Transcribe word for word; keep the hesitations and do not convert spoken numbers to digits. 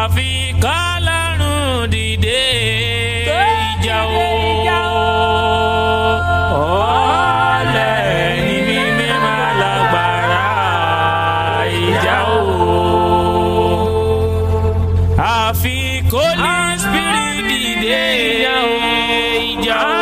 àfi k'Ọlọ́run dìde ìjà o. Ọ̀lẹ ni mímí máa lágbára ìjà o. Àfi k'Holy Spirit dìde ìjà o.